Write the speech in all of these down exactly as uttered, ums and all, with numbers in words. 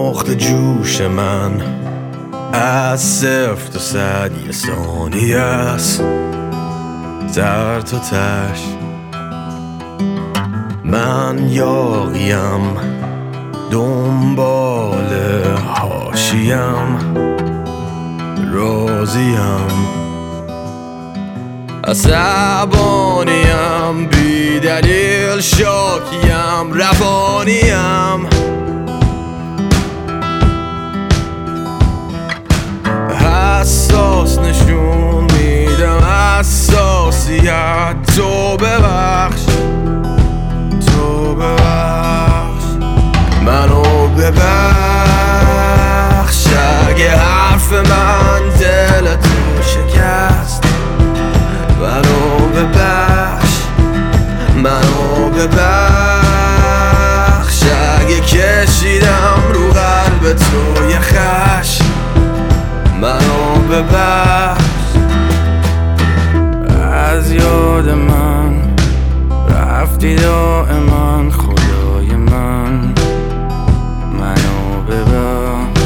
نقطه جوش من از صفر تا صد یه ثانیه است، تر تا تش. من یاقیم دنبال حاشیم، راضیم عصبانیم، بی دلیل شاکیم، روانیم. حساس نشون میدم حساسیت، تو ببخش تو ببخش منو ببخش. اگه حرف من دل تو شکست، منو ببخش منو ببخش. اگه کشیدم رو قلب تو یه خشم، منو ببخش. از یاد من رفتی دائما، خدای من منو ببخش.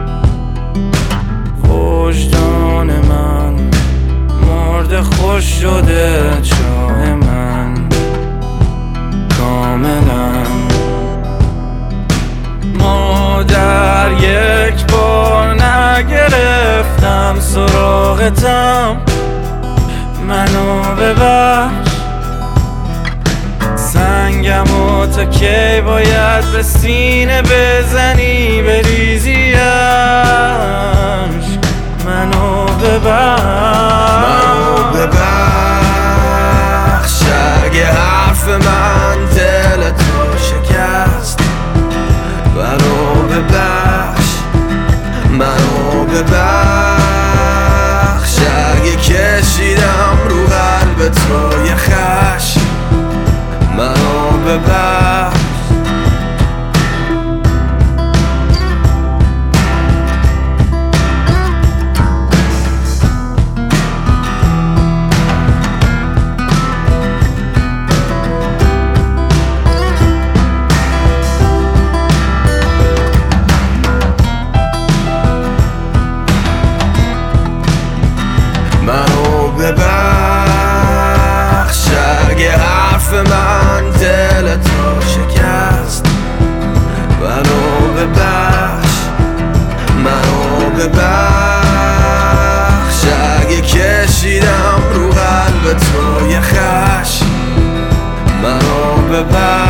وجدان من مرده، خوش شده چاه من کاملا. مادر یک بار نگرفتم سراغتم، منو ببخش. سنگمو تا کی باید به سینه بزنی بریزیش، منو ببخش منو ببخش. اگه حرف من دل تو شکست، منو ببخش منو ببخش. اگه کشیدم رو قلب تو یه خشم، منو ببخش. منو ببخش. اگه حرف من دل تو شکست، منو ببخش منو ببخش. اگه کشیدم رو قلب تو یه خشم، منو ببخش.